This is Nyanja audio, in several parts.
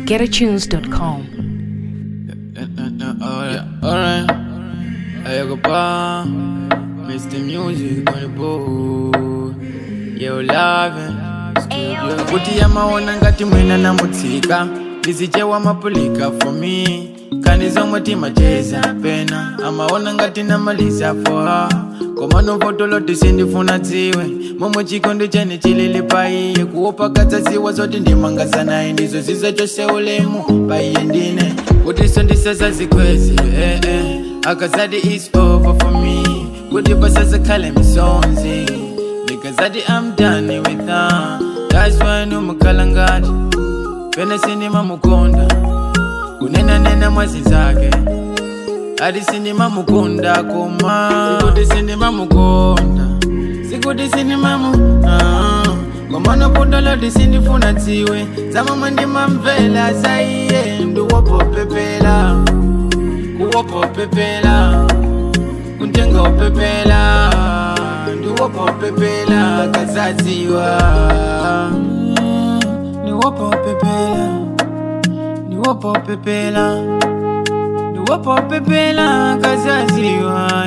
www.getatunes.com. Alright, I go pa, Mr. Music on the board. Yo, loving studio. Kuti ya maona ngati mwina na mutsika. Ndizichewa mapulika for me. Kanizomwe timacheza pena. Amaona ngati na maliza for her. Komano potolo tisindifuna dziwe. Momo chikondi chene chilili paiye. Kuopa katsaziwa zoti ndimangasa naye. Ndizo zizo chose ulemu paiye ndine. Kuti sondisasa zikwezi akazadi it's over for me. Kuti pasasa kale misonzi. Nikazadi I'm done with her. That's why numakalangati. Pena sinima mukonda. Kunena nena mwazi zake. Adi sinima mukunda koma. Sikuti sinima mukonda. Sikuti sinima Komano pundolo disindifuna dziwe. Zama ndima mvela zaiye. Nduwopo pepela. Kuwopo pepela. Kuntenga opepela. Nduwopo pepela. Kazaziwa. Nduwopo pepela. Nduwopo pepela. Nduwopo pepela. Kazaziwa.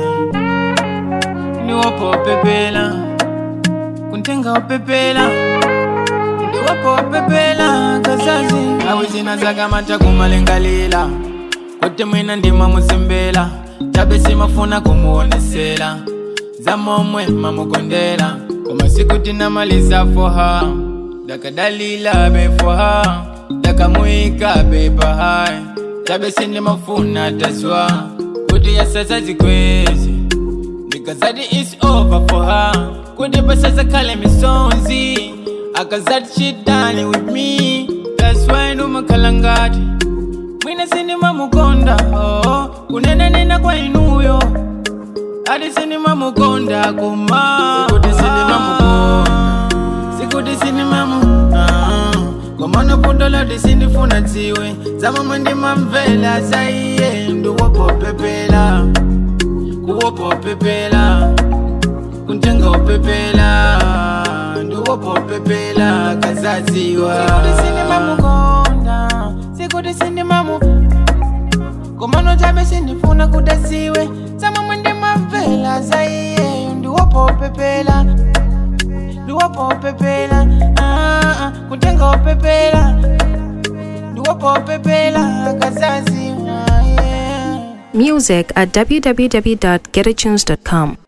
Nduwopo pepela. Kuntenga opepela. Nduwopo pepela. Kazaziwa. Awizina zaga mata kumalengalila. Kote mwina ndima musembela. Tabe simafuna kumuonesela. Zamomwe mamukondela. Koma sikuti namaliza for her. Daka dalila be for her. Daka muika be bahai. Tabe sinimafuna taswa. Kuti ya sasa zikwezi. Nikazadi it's over for her. Kuti pasasa kale misonzi. Akazadi she done with me. That's why numakalangati. Mwina sinima mukonda, kunena nena kwa inuyo. Adi sinima mukonda kuma. Sikuti sinima mukonda. Sikuti sinima Komano pundolo disindifuna dziwe. Zama mwendima mvela zaiye. Nduwopo pepela. Kuwopo pepela. Kuntenga opepela. Nduwopo pepela. Kazaziwa. Sikuti sinima mukonda. Sikuti sinima Komano jabe sindifuna kudasiwe. Zama mwendima mvela zaiye. Nduwopo pepela. Nduwopo pepela. Kuntenga opepela. Nduwopo pepela. Kazaziwa. Music at www.getatunes.com.